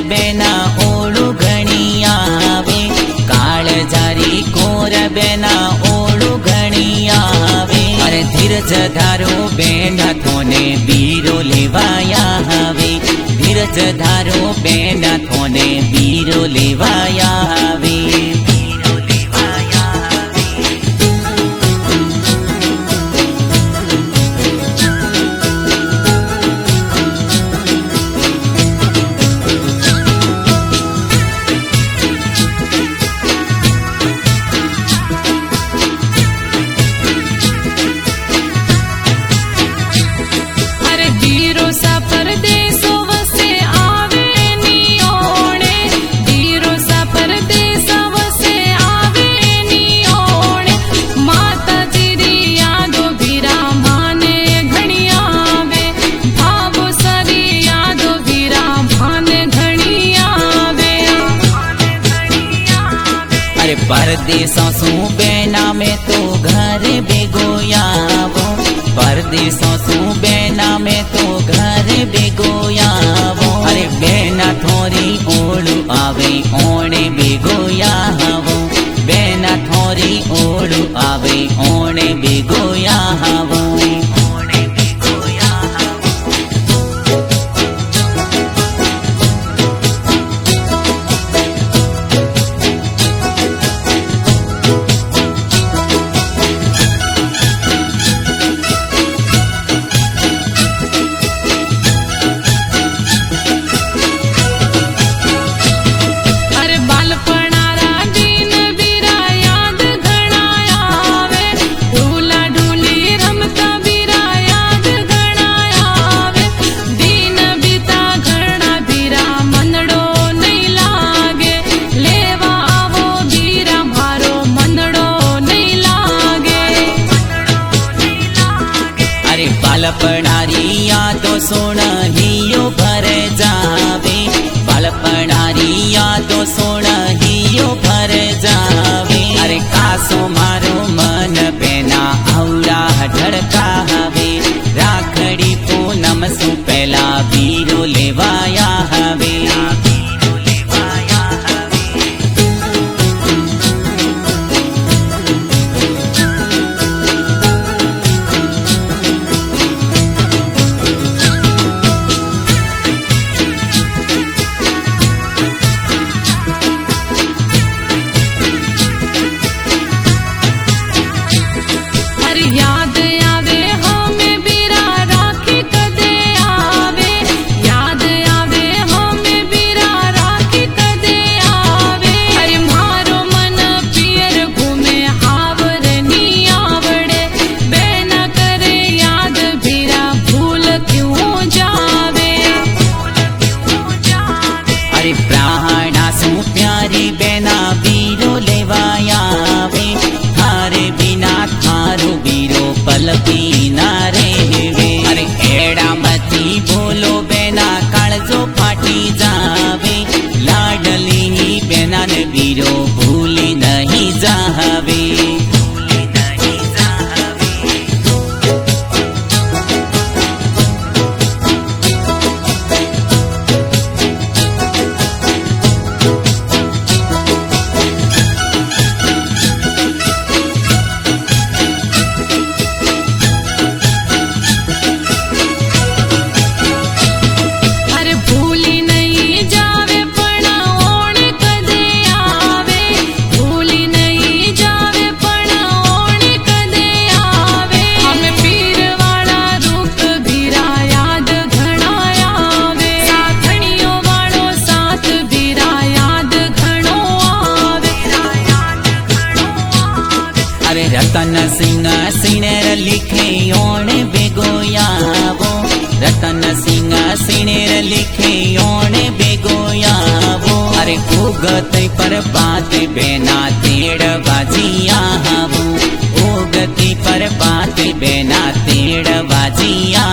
बेना ओळू घणी आवे, काळजारी कोर बेना ओळू घणी आवे। अरे धीरज धारो बेना थोने बीरो लेवाया हवे, धीरज धारो बेना थोने बीरो लेवाया हवे। परदेसों सू बेना में तो घर बेगोयावो, परदेसों सू बेना में तो घर बेगोयावो। अरे बेना थोरी ओळू आवे ओणे बेगोयावो, बेना थोरी ओळू आवे ओणे बेगोयावो। बालपणारी यादों सुन हियो भर जावे, बालपणारी यादों सुन हियो भर जावे। अरे कासो मारो मन बेना औड़ा धड़का हवे, राखड़ी पूनम सु पहला बीरो लेवाया हवे। बेना बीरो लेवाया वे, थारे बिना थारो बीरो पल पीना रेवे। अरे एड़ा मती बोलो बेना काळजो फाटी जावे, लाडली ही बेना ने बीरो भूली नहीं जावे। रतन सिंह सिनेर लिखे ओणे बेगोयावो, रतन सिंह सिनेर लिखे ओणे बेगोयावो। अरे उगते पर बात बेना तेड़ बाजिया हवो, उगती पर बात बेना तेड़ बाजिया